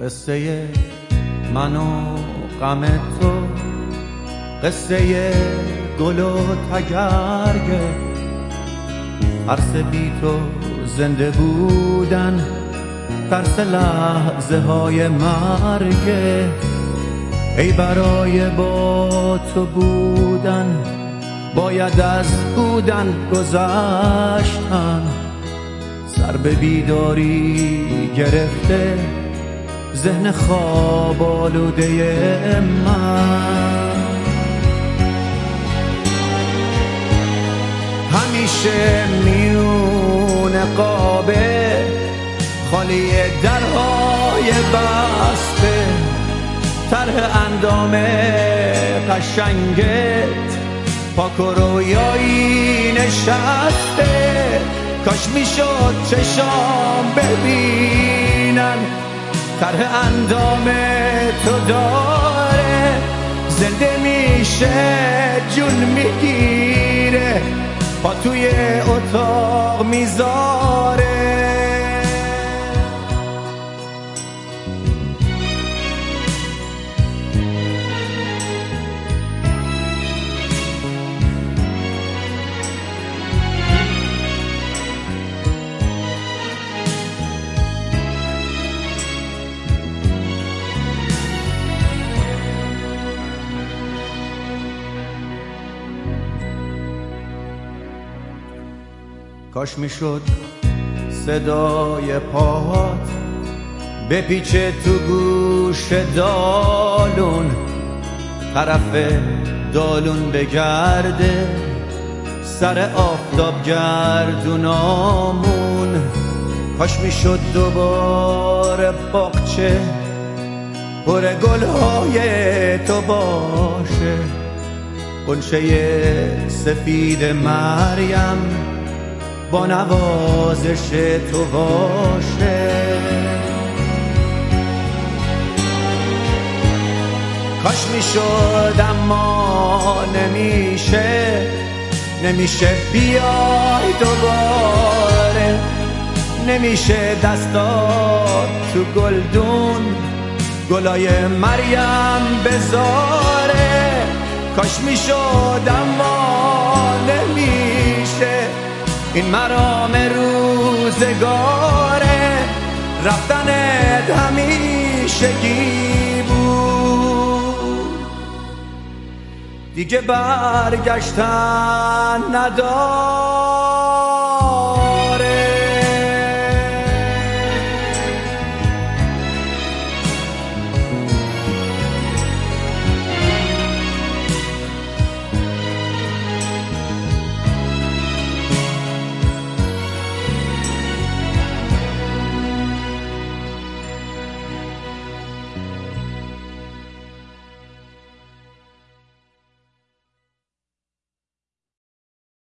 قصه من و غم تو، قصه گل و تگرگه، ترس بی تو زنده بودن، ترس لحظه های مرگه. ای برای با تو بودن باید از بودن گذشتن، سر به بیداری گرفته ذهن خواب آلوده من. همیشه میون قابه خالی درهای بسته، طرح اندام قشنگت پاک و رویایی نشسته. کاش میشد چشام ببینن طرح اندام تو داره، زنده میشه جون میگیره پا توی اتاق میذاره. کاش میشد صدای پاهات بپیچه تو گوش دالون، طرف دالون بگرده سر آفتاب گردونامون. کاش میشد دوباره باغچه پر گلهای تو باشه، غنچه سفید مریم با نوازش تو باشه. کاش میشد اما نمیشه بیای دوباره، نمیشه دستات تو گلدون گلای مریم بذاره. کاش میشد اما نمیشه، این مرام روزگاره، رفتنت همیشگی بود، دیگه برگشتن نداره.